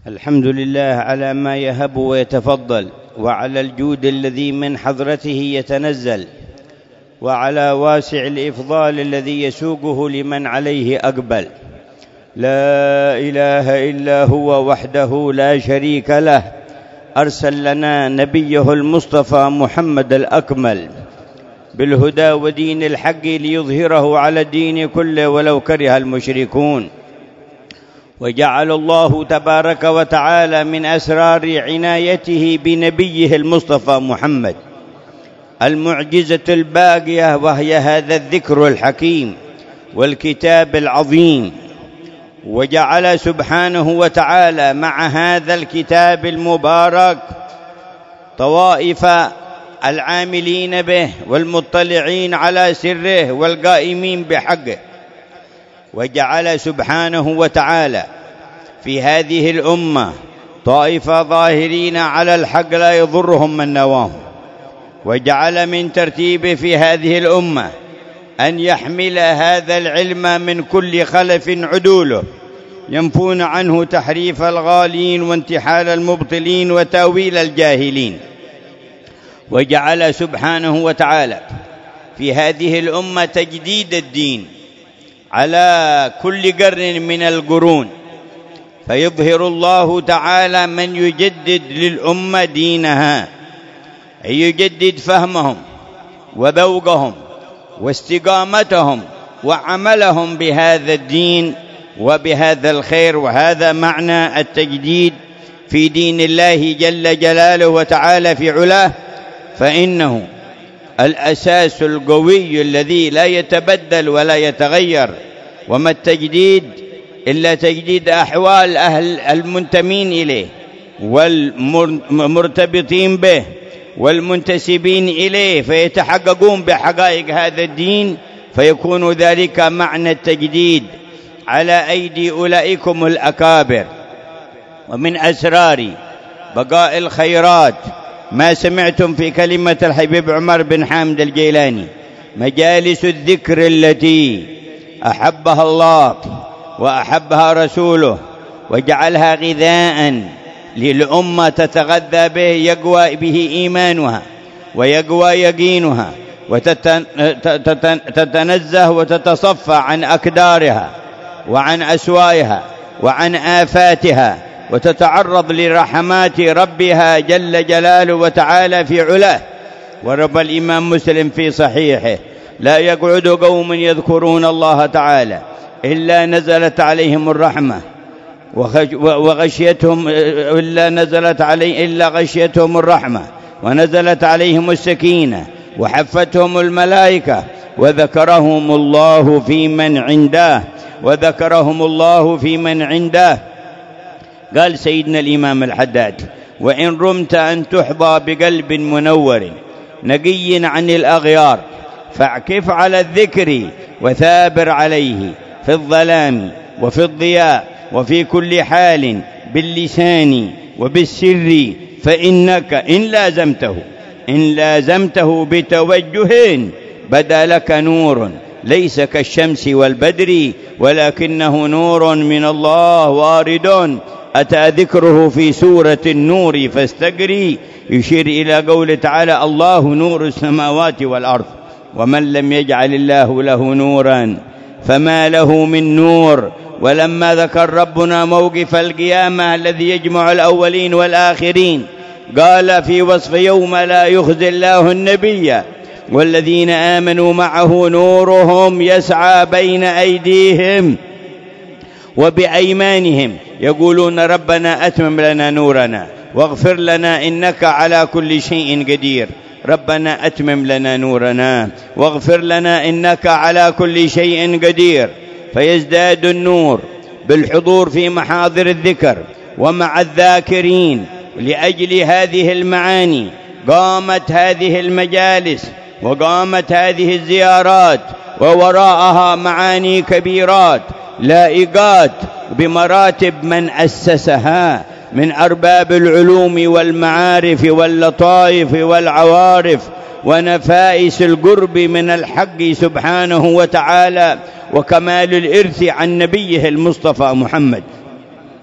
الحمد لله على ما يهب ويتفضل، وعلى الجود الذي من حضرته يتنزل، وعلى واسع الإفضال الذي يسوقه لمن عليه أقبل. لا إله إلا هو وحده لا شريك له، أرسل لنا نبيه المصطفى محمد الأكمل بالهدى ودين الحق ليظهره على الدين كله ولو كره المشركون. وجعل الله تبارك وتعالى من أسرار عنايته بنبيه المصطفى محمد المعجزة الباقية، وهي هذا الذكر الحكيم والكتاب العظيم. وجعل سبحانه وتعالى مع هذا الكتاب المبارك طوائف العاملين به والمطلعين على سره والقائمين بحقه. وجعل سبحانه وتعالى في هذه الأمة طائفة ظاهرين على الحق لا يضرهم من نواهم. وجعل من ترتيبه في هذه الأمة أن يحمل هذا العلم من كل خلف عدوله ينفون عنه تحريف الغالين وانتحال المبطلين وتأويل الجاهلين. وجعل سبحانه وتعالى في هذه الأمة تجديد الدين على كل قرن من القرون، فيظهر الله تعالى من يجدد للأمة دينها، يجدد فهمهم وذوقهم واستقامتهم وعملهم بهذا الدين وبهذا الخير. وهذا معنى التجديد في دين الله جل جلاله وتعالى في علاه، فإنه الأساس القوي الذي لا يتبدل ولا يتغير. وما التجديد إلا تجديد أحوال أهل المنتمين إليه والمرتبطين به والمنتسبين إليه، فيتحققون بحقائق هذا الدين، فيكون ذلك معنى التجديد على أيدي أولئكم الأكابر. ومن أسرار بقاء الخيرات ما سمعتم في كلمة الحبيب عمر بن حامد الجيلاني: مجالس الذكر التي أحبها الله وأحبها رسوله وجعلها غذاء للأمة تتغذى به، يقوى به إيمانها ويقوى يقينها وتتنزه وتتصفى عن أكدارها وعن أسوائها وعن آفاتها، وتتعرض لرحمات ربها جل جلاله وتعالى في علاه. ورب الإمام مسلم في صحيحه: لا يقعد قوم يذكرون الله تعالى إلا نزلت عليهم الرحمة وغشيتهم إلا غشيتهم الرحمة ونزلت عليهم السكينة وحفتهم الملائكة وذكرهم الله في من عنده. قال سيدنا الإمام الحداد: وإن رمت أن تحظى بقلب منور نقي عن الأغيار فاعكف على الذكر وثابر عليه في الظلام وفي الضياء وفي كل حال باللسان وبالسر، فإنك إن لازمته بتوجه بدا لك نور ليس كالشمس والبدر ولكنه نور من الله وارد أتى ذكره في سورة النور فاستقري، يشير إلى قوله تعالى: الله نور السماوات والأرض. ومن لم يجعل الله له نورا فما له من نور. ولما ذكر ربنا موقف القيامة الذي يجمع الأولين والآخرين قال في وصف يوم لا يخزي الله النبي والذين آمنوا معه نورهم يسعى بين أيديهم وبأيمانهم يقولون ربنا أتمم لنا نورنا واغفر لنا إنك على كل شيء قدير. ربنا أتمم لنا نورنا واغفر لنا إنك على كل شيء قدير. فيزداد النور بالحضور في محاضر الذكر ومع الذاكرين. لأجل هذه المعاني قامت هذه المجالس وقامت هذه الزيارات، ووراءها معاني كبيرات لائقات بمراتب من أسسها من أرباب العلوم والمعارف واللطائف والعوارف ونفائس القرب من الحق سبحانه وتعالى وكمال الإرث عن نبيه المصطفى محمد.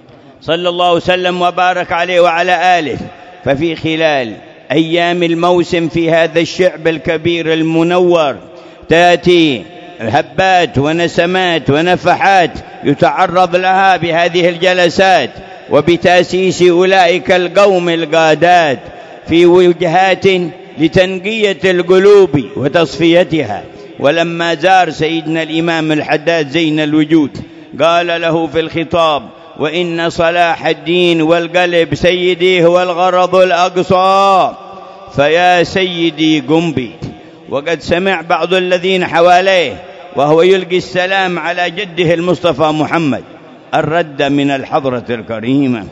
صلى الله وسلم وبارك عليه وعلى آله. ففي خلال أيام الموسم في هذا الشعب الكبير المنور تأتي هبات ونسمات ونفحات يتعرض لها بهذه الجلسات وبتأسيس أولئك القوم القادات في وجهات لتنقية القلوب وتصفيتها. ولما زار سيدنا الإمام الحداد زين الوجود قال له في الخطاب: وإن صلاح الدين والقلب سيدي هو الغرض الأقصى، فيا سيدي قم بي. وقد سمع بعض الذين حواليه وهو يلقي السلام على جده المصطفى محمد الرد من الحضرة الكريمة،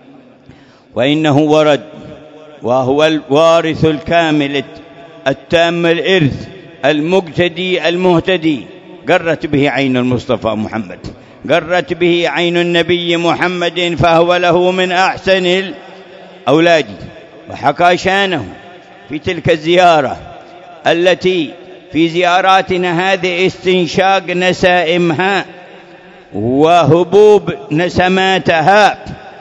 وإنه ورد وهو الوارث الكامل التام الإرث المقتدي المهتدي. قرت به عين المصطفى محمد، قرت به عين النبي محمد، فهو له من أحسن الأولاد. وحكى شانه في تلك الزيارة التي في زياراتنا هذه استنشاق نسائمها وهبوب نسماتها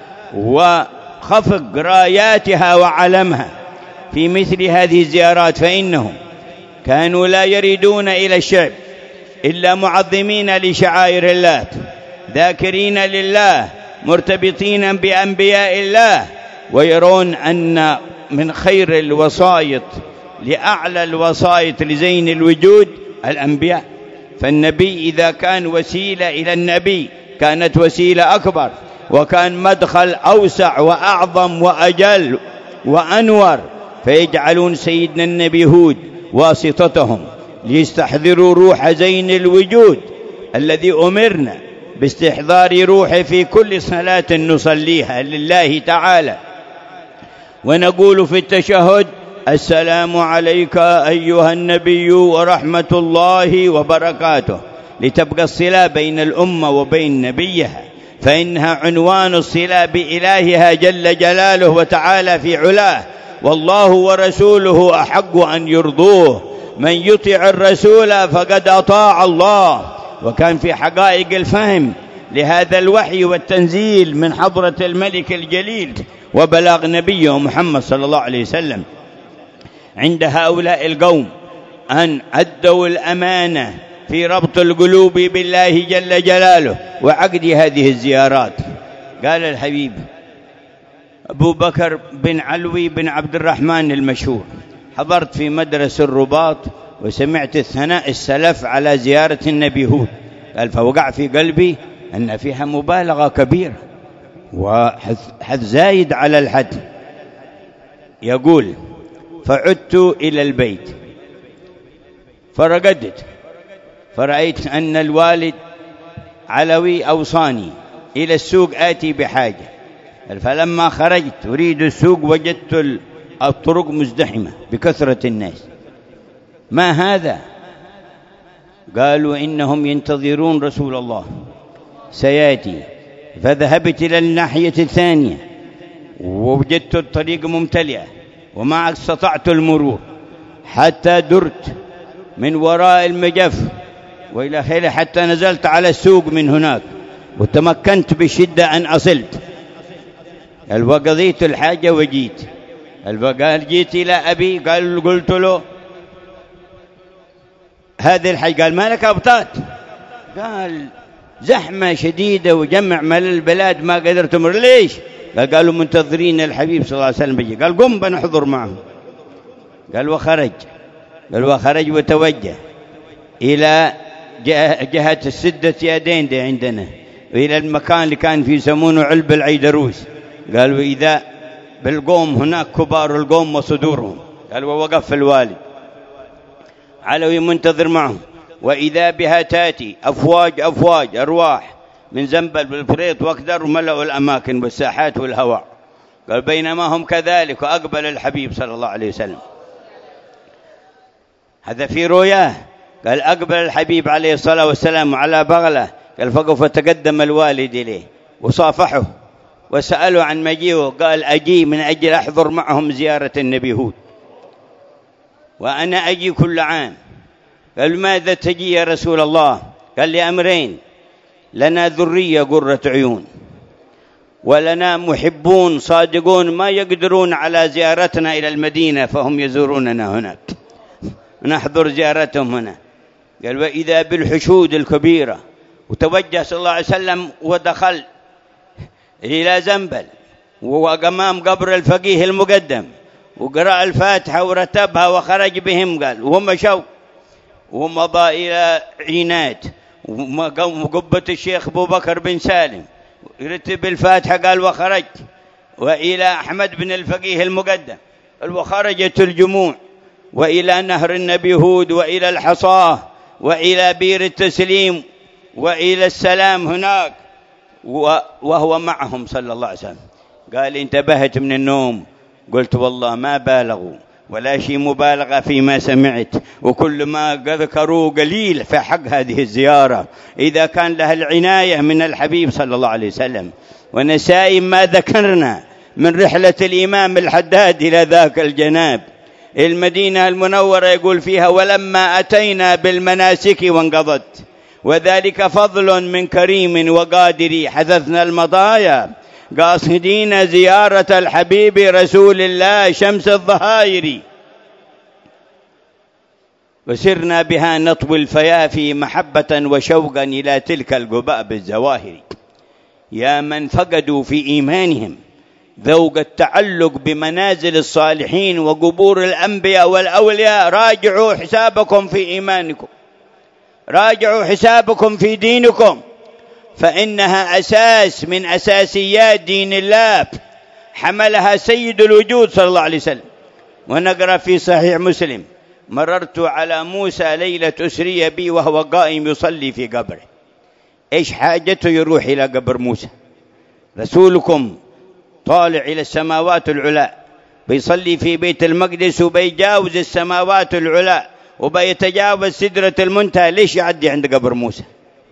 وخفق راياتها وعلمها في مثل هذه الزيارات، فإنهم كانوا لا يريدون إلى الشعب إلا معظمين لشعائر الله، ذاكرين لله، مرتبطين بأنبياء الله، ويرون أن من خير الوسائط لأعلى الوسائط لزين الوجود الأنبياء. فالنبي إذا كان وسيلة إلى النبي كانت وسيلة أكبر، وكان مدخل أوسع وأعظم وأجل وأنور، فيجعلون سيدنا النبي هود واسطتهم ليستحضروا روح زين الوجود الذي أمرنا باستحضار روحه في كل صلاة نصليها لله تعالى. ونقول في التشهد: السلام عليك أيها النبي ورحمة الله وبركاته، لتبقى الصلة بين الأمة وبين نبيها، فإنها عنوان الصلة بإلهها جل جلاله وتعالى في علاه. والله ورسوله أحق أن يرضوه، من يطع الرسول فقد أطاع الله. وكان في حقائق الفهم لهذا الوحي والتنزيل من حضرة الملك الجليل وبلاغ نبيه محمد صلى الله عليه وسلم عند هؤلاء القوم أن أدوا الأمانة في ربط القلوب بالله جل جلاله وعقد هذه الزيارات. قال الحبيب أبو بكر بن علوي بن عبد الرحمن المشهور: حضرت في مدرسة الرباط وسمعت الثناء السلف على زيارة النبي هود. قال: فوقع في قلبي أن فيها مبالغة كبيرة وحد زايد على الحد. يقول: فعدت إلى البيت فرقدت، فرأيت أن الوالد علوي أوصاني إلى السوق آتي بحاجة، فلما خرجت أريد السوق وجدت الطرق مزدحمة بكثرة الناس. ما هذا؟ قالوا: إنهم ينتظرون رسول الله سيأتي. فذهبت إلى الناحية الثانية ووجدت الطريق ممتلئة وما استطعت المرور، حتى درت من وراء المجف وإلى خيله حتى نزلت على السوق من هناك، وتمكنت بشدة أن أصلت. وقضيت الحاجة وجيت. قال: جيت إلى أبي. قلت له: هذه الحاجة. قال: ما لك أبطات؟ قال: زحمة شديدة وجمع مال البلاد ما قدرت أمر. ليش؟ قالوا: منتظرين الحبيب صلى الله عليه وسلم بيجي. قال: قم بنحضر معه. قال: وخرج وتوجه إلى جهة السدة يدين دي عندنا، وإلى المكان اللي كان فيه يسمونه علب العيدروس. قالوا: إذا بالقوم هناك كبار القوم وصدورهم. قال: ووقف الوالد علوي منتظر معهم، وإذا بها تأتي أفواج أرواح من زنبل بالفريط وأكدر، وملأوا الأماكن والساحات والهواء. قال: بينما هم كذلك وأقبل الحبيب صلى الله عليه وسلم. هذا في رؤياه. قال: أقبل الحبيب عليه الصلاة والسلام على بغلة. قال: فقف فتقدم الوالد إليه وصافحه وسأله عن مجيئه. قال: أجي من أجل أحضر معهم زيارة النبي هود، وأنا أجي كل عام. قال: ماذا تجي يا رسول الله؟ قال: لأمرين: لنا ذرية قرة عيون، ولنا محبون صادقون ما يقدرون على زيارتنا إلى المدينة فهم يزوروننا هناك، نحضر زيارتهم هنا. قال وإذا بالحشود الكبيرة، وتوجه صلى الله عليه وسلم ودخل إلى زنبل وأمام قبر الفقيه المقدم وقرأ الفاتحة ورتبها وخرج بهم، قال ومشوا ومضى إلى عناد وقبة الشيخ أبو بكر بن سالم يرتب الفاتحة، قال وخرج وإلى أحمد بن الفقيه المقدم، وخرجت الجموع وإلى نهر النبي هود وإلى الحصاه وإلى بير التسليم وإلى السلام هناك، وهو معهم صلى الله عليه وسلم. قال انتبهت من النوم، قلت والله ما بالغوا ولا شيء مبالغة فيما سمعت، وكل ما ذكروا قليل في حق هذه الزيارة إذا كان لها العناية من الحبيب صلى الله عليه وسلم. ونسائم ما ذكرنا من رحلة الإمام الحداد إلى ذاك الجناب المدينة المنورة، يقول فيها ولما أتينا بالمناسك وانقضت، وذلك فضل من كريم وقادر حثثنا المضايا قاصدين زيارة الحبيب رسول الله شمس الظهائر، وسرنا بها نطوي الفيافي محبة وشوقا إلى تلك القباب الزواهر. يا من فقدوا في إيمانهم ذوق التعلق بمنازل الصالحين وقبور الأنبياء والأولياء، راجعوا حسابكم في إيمانكم، راجعوا حسابكم في دينكم، فإنها أساس من أساسيات دين الله حملها سيد الوجود صلى الله عليه وسلم. ونقرأ في صحيح مسلم مررت على موسى ليلة أسري بي وهو قائم يصلي في قبره. إيش حاجته يروح إلى قبر موسى؟ رسولكم طالع إلى السماوات العلى بيصلي في بيت المقدس وبيجاوز السماوات العلى وبيتجاوز سدرة المنتهى، ليش يعدي عند قبر موسى؟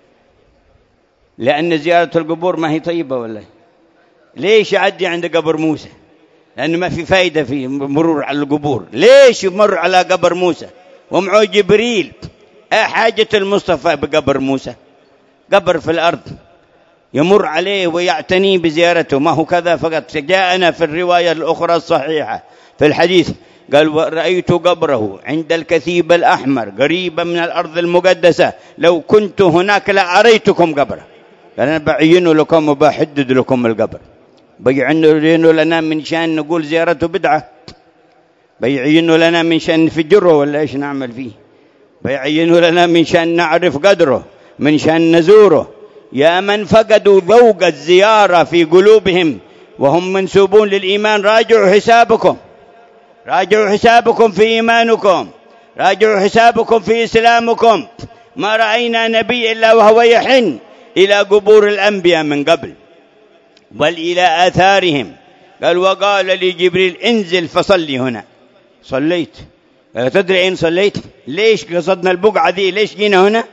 لأن زيارة القبور ما هي طيبة ولا؟ ليش يعدي عند قبر موسى؟ لأنه ما في فايدة في مرور على القبور. ليش يمر على قبر موسى ومعه جبريل؟ حاجة المصطفى بقبر موسى؟ قبر في الأرض يمر عليه ويعتني بزيارته، ما هو كذا فقط. جاءنا في الرواية الأخرى الصحيحة في الحديث قال رأيت قبره عند الكثيب الأحمر قريبا من الأرض المقدسة، لو كنت هناك لأريتكم قبره. قال أنا بعينه لكم وبحدد لكم القبر، بيعينه لنا من شان نقول زيارته بدعة، بيعينه لنا من شان نفجره ولا إيش نعمل فيه، بيعينه لنا من شان نعرف قدره، من شان نزوره. يا من فقدوا ذوق الزيارة في قلوبهم وهم منسوبون للإيمان، راجعوا حسابكم، راجعوا حسابكم في إيمانكم، راجعوا حسابكم في إسلامكم. ما رأينا نبي إلا وهو يحن إلى قبور الأنبياء من قبل بل إلى آثارهم. قال وقال لي جبريل انزل فصلي هنا. صليت. قال تدري أين صليت؟ ليش قصدنا البقعة ذي؟ ليش جينا هنا؟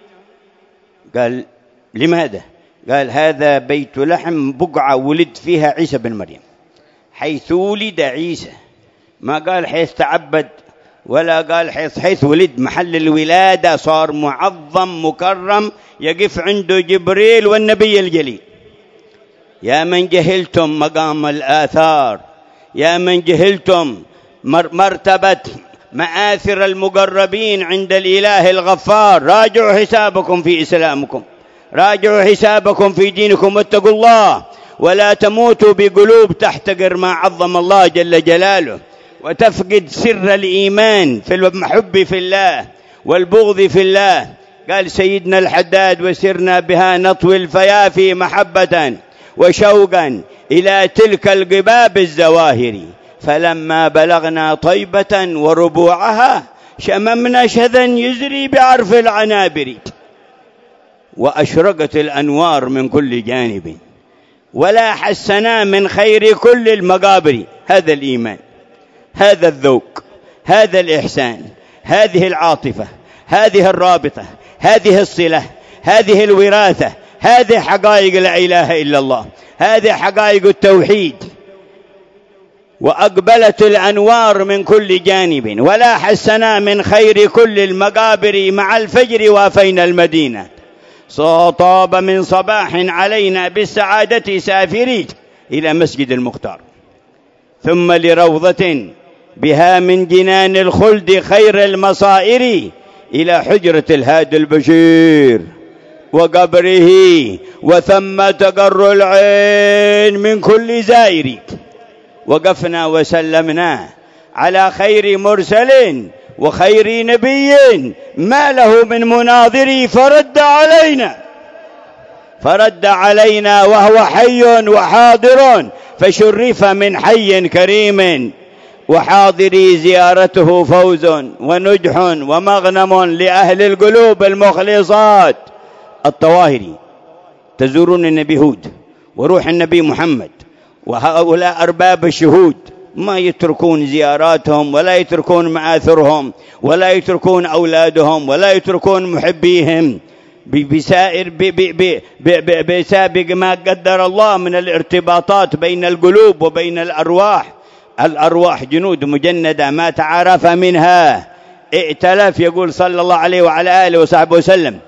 قال لماذا؟ قال هذا بيت لحم، بقعة ولد فيها عيسى بن مريم، حيث ولد عيسى، ما قال حيث تعبد ولا قال حيث ولد، محل الولادة صار معظم مكرم يقف عنده جبريل والنبي الجليل. يا من جهلتم مقام الآثار، يا من جهلتم مرتبة مآثر المقربين عند الإله الغفار، راجعوا حسابكم في إسلامكم، راجعوا حسابكم في دينكم، واتقوا الله ولا تموتوا بقلوب تحتقر ما عظم الله جل جلاله وتفقد سر الإيمان في المحب في الله والبغض في الله. قال سيدنا الحداد وسرنا بها نطوي الفيافي محبة وشوقا إلى تلك القباب الزواهر، فلما بلغنا طيبة وربوعها شممنا شذا يزري بعرف العنابر، وأشرقت الأنوار من كل جانب ولا حسنا من خير كل المقابر. هذا الإيمان، هذا الذوق، هذا الإحسان، هذه العاطفة، هذه الرابطة، هذه الصلة، هذه الوراثة، هذه حقائق لا إله إلا الله، هذه حقائق التوحيد. وأقبلت الأنوار من كل جانب ولا حسنا من خير كل المقابر، مع الفجر وافينا المدينة طاب من صباح علينا بالسعادة سافري إلى مسجد المختار، ثم لروضة بها من جنان الخلد خير المصائر إلى حجرة الهادي البشير وقبره، وثم تقر العين من كل زائر. وقفنا وسلمنا على خير مرسل وخير نبي ما له من مناظر، فرد علينا وهو حي وحاضر، فشرف من حي كريم، وحاضري زيارته فوز ونجح ومغنم لأهل القلوب المخلصات الطواهر. تزورون النبي هود وروح النبي محمد، وهؤلاء أرباب الشهود ما يتركون زياراتهم ولا يتركون مآثرهم ولا يتركون أولادهم ولا يتركون محبيهم بسابق ما قدر الله من الارتباطات بين القلوب وبين الأرواح. الأرواح جنود مجندة ما تعارف منها ائتلف، يقول صلى الله عليه وعلى آله وصحبه وسلم.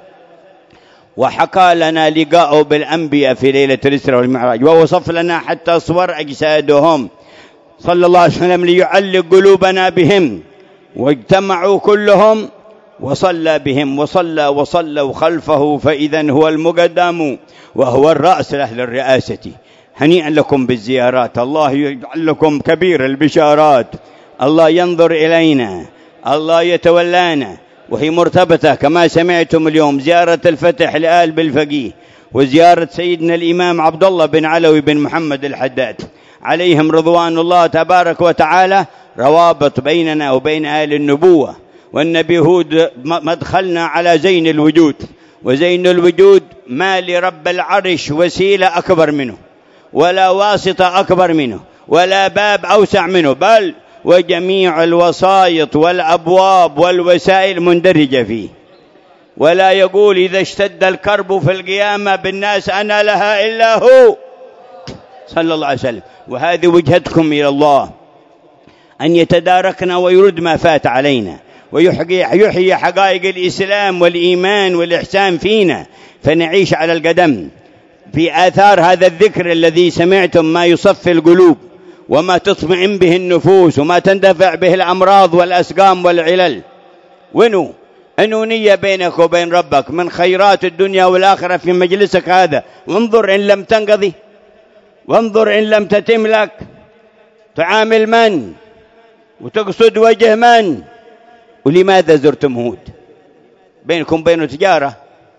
وحكى لنا لقاءه بالأنبياء في ليلة الإسراء والمعراج، ووصف لنا حتى صور أجسادهم صلى الله عليه وسلم ليعلق قلوبنا بهم. واجتمعوا كلهم وصلى بهم وصلوا خلفه، فإذا هو المقدم وهو الرأس لأهل الرئاسة. هنيئا لكم بالزيارات، الله يجعل لكم كبير البشارات، الله ينظر إلينا، الله يتولانا. وهي مرتبطة كما سمعتم اليوم زيارة الفتح لآل بالفقيه، وزيارة سيدنا الإمام عبد الله بن علوي بن محمد الحداد عليهم رضوان الله تبارك وتعالى. روابط بيننا وبين آل النبوة، والنبي هود مدخلنا على زين الوجود، وزين الوجود ما لرب العرش وسيلة أكبر منه، ولا واسطة أكبر منه، ولا باب أوسع منه، بل وجميع الوسائط والأبواب والوسائل مندرجة فيه. ولا يقول إذا اشتد الكرب في القيامة بالناس أنا لها إلا هو صلى الله عليه وسلم. وهذه وجهتكم إلى الله، أن يتداركنا ويرد ما فات علينا، ويحيي حقائق الإسلام والإيمان والإحسان فينا، فنعيش على القدم في آثار هذا الذكر الذي سمعتم، ما يصفي القلوب وما تطمئن به النفوس وما تندفع به الأمراض والأسقام والعلل. أنو نية بينك وبين ربك من خيرات الدنيا والآخرة في مجلسك هذا. وانظر إن لم تنقضي، وانظر إن لم تتم لك، تعامل من وتقصد وجه من. ولماذا زرتم هود؟ بينكم بينه تجارة،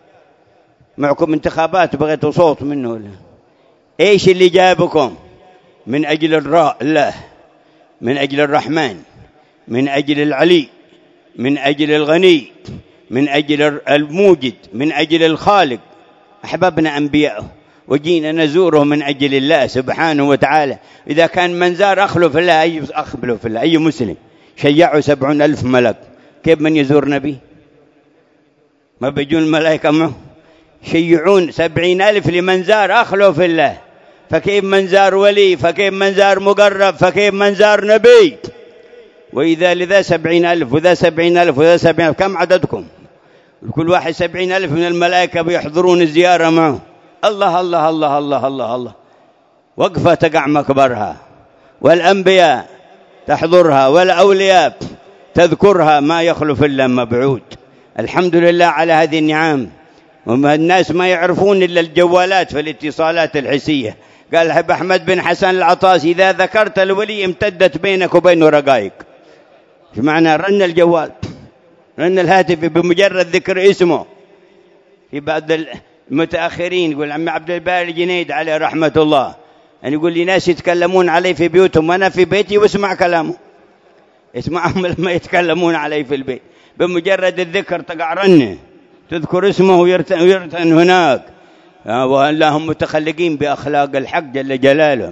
معكم انتخابات بغيتوا صوت منه، ايش اللي جابكم؟ من أجل الراء الله، من أجل الرحمن، من أجل العلي، من أجل الغني، من أجل الموجد، من أجل الخالق. أحببنا أنبياءه وجينا نزوره من أجل الله سبحانه وتعالى. إذا كان منزار أخلو في الله، أخبلوا في الله. أي مسلم شيعوا 70,000 ملك، كيف من يزور نبي؟ ما بيجون الملائكة معه؟ شيعون 70,000 لمنزار أخلو في الله، فكيف منزار ولي، فكيف منزار مقرب، فكيف منزار نبي؟ وإذا لذا 70,000 وذا 70,000 وذا 70,000، كم عددكم؟ كل واحد 70,000 من الملائكة بيحضرون الزيارة معه. الله الله الله الله الله الله. وقفة تقع مكبرها، والأنبياء تحضرها، والأولياء تذكرها، ما يخلف إلا مبعود. الحمد لله على هذه النعم. الناس ما يعرفون إلا الجوالات في الاتصالات الحسية. قال حب أحمد بن حسن العطاسي إذا ذكرت الولي امتدت بينك وبينه رقائق. في معنى رن الجوال، رن الهاتف بمجرد ذكر اسمه. في بعض المتأخرين يقول عم عبد الباري الجنيد عليه رحمة الله، يعني يقول لي ناس يتكلمون علي في بيوتهم وأنا في بيتي واسمع كلامه، اسمعهم لما يتكلمون علي في البيت، بمجرد الذكر تقع رنه، تذكر اسمه ويرتن هناك. وهم متخلقين بأخلاق الحق جل جلاله.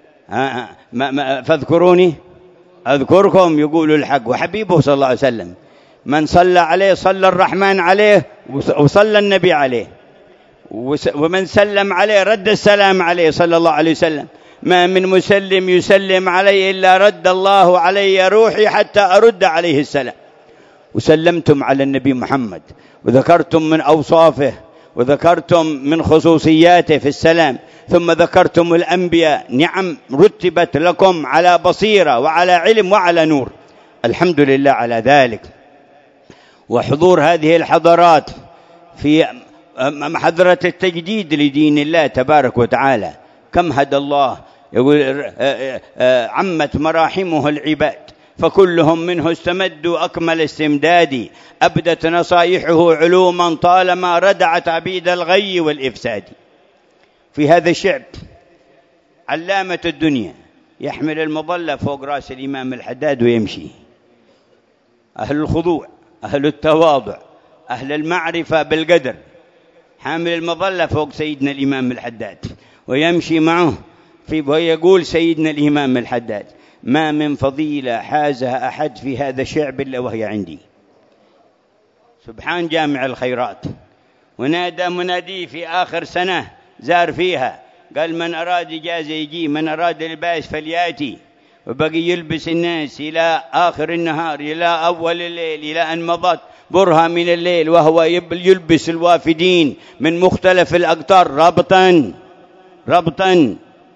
فاذكروني أذكركم، يقول الحق. وحبيبه صلى الله عليه وسلم من صلى عليه صلى الرحمن عليه وصلى النبي عليه، ومن سلم عليه رد السلام عليه صلى الله عليه وسلم. ما من مسلم يسلم عليه إلا رد الله علي روحي حتى أرد عليه السلام. وسلمتم على النبي محمد وذكرتم من أوصافه وذكرتم من خصوصياته في السلام، ثم ذكرتم الأنبياء، نعم رتبت لكم على بصيرة وعلى علم وعلى نور، الحمد لله على ذلك. وحضور هذه الحضارات في حضرة التجديد لدين الله تبارك وتعالى، كم هدى الله، يقول عمت مراحمه العباد فكلهم منه استمدوا أكمل استمداد، أبدت نصائحه علوما طالما ردعت عبيد الغي والإفساد. في هذا الشعب علامة الدنيا يحمل المظلة فوق رأس الإمام الحداد ويمشي، أهل الخضوع، أهل التواضع، أهل المعرفة بالقدر، حامل المظلة فوق سيدنا الإمام الحداد ويمشي معه ويقول سيدنا الإمام الحداد: ما من فضيلة حازها أحد في هذا الشعب إلا وهي عندي. سبحان جامع الخيرات. ونادى منادي في آخر سنة زار فيها قال: من أراد إجازة يجي، من أراد لباس فلياتي. وبقي يلبس الناس إلى آخر النهار، إلى أول الليل، إلى أن مضت برهة من الليل وهو يلبس الوافدين من مختلف الأقطار ربطا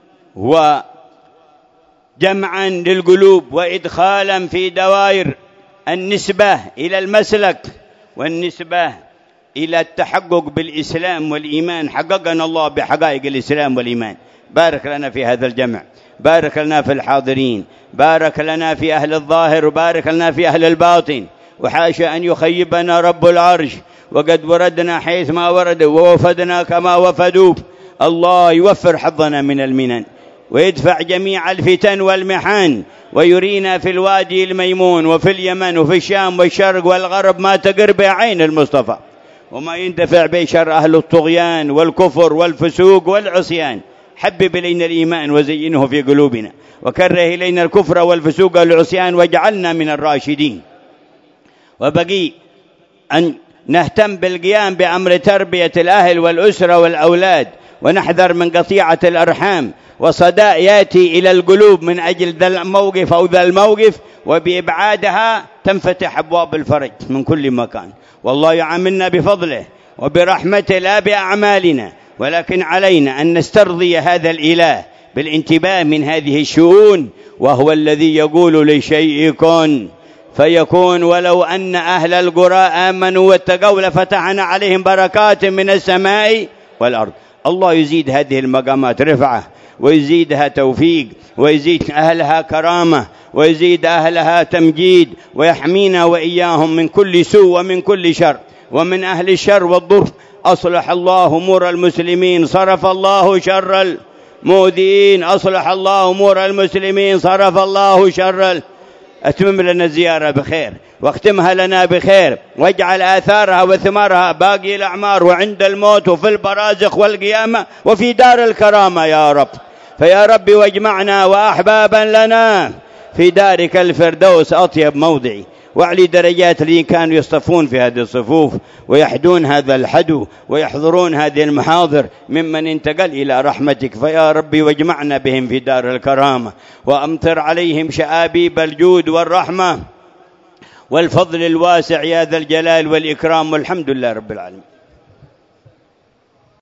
وجمعا للقلوب وإدخالا في دوائر النسبة إلى المسلك والنسبة إلى التحقق بالإسلام والإيمان. حققنا الله بحقائق الإسلام والإيمان. بارك لنا في هذا الجمع، بارك لنا في الحاضرين، بارك لنا في أهل الظاهر، وبارك لنا في أهل الباطن. وحاشا أن يخيبنا رب العرش، وقد وردنا حيث ما ورد ووفدنا كما وفدوا. الله يوفر حظنا من المنن ويدفع جميع الفتن والمحن، ويرينا في الوادي الميمون وفي اليمن وفي الشام والشرق والغرب ما تقر به عين المصطفى، وما يندفع به شر أهل الطغيان والكفر والفسوق والعصيان. حبب إلينا الإيمان وزينه في قلوبنا، وكره إلينا الكفر والفسوق والعصيان، واجعلنا من الراشدين. وبقي أن نهتم بالقيام بأمر تربية الأهل والأسرة والأولاد، ونحذر من قطيعة الأرحام، وصداء يأتي إلى القلوب من أجل ذا الموقف أو ذا الموقف، وبإبعادها تنفتح أبواب الفرج من كل مكان. والله يعاملنا بفضله وبرحمته لا بأعمالنا، ولكن علينا أن نسترضي هذا الإله بالانتباه من هذه الشؤون، وهو الذي يقول لشيء كن فيكون. ولو أن أهل القرى آمنوا واتقوا لفتحنا عليهم بركات من السماء والأرض. الله يزيد هذه المقامات رفعة، ويزيدها توفيق، ويزيد أهلها كرامة، ويزيد أهلها تمجيد، ويحمينا وإياهم من كل سوء ومن كل شر ومن أهل الشر والضر. أصلح الله أمور المسلمين، صرف الله شر المؤذين. أصلح الله أمور المسلمين، صرف الله شر أتمم لنا الزيارة بخير، واختمها لنا بخير، واجعل آثارها وثمارها باقي الأعمار وعند الموت وفي البرازخ والقيامة وفي دار الكرامة يا رب. فيا رب واجمعنا وأحبابا لنا في دارك الفردوس أطيب موضعي، واعلي درجات الذين كانوا يصطفون في هذه الصفوف ويحدون هذا الحدو ويحضرون هذه المحاضر ممن انتقل إلى رحمتك. فيا ربي واجمعنا بهم في دار الكرامة، وأمطر عليهم شآبيب الجود والرحمة والفضل الواسع يا ذا الجلال والإكرام، والحمد لله رب العالمين.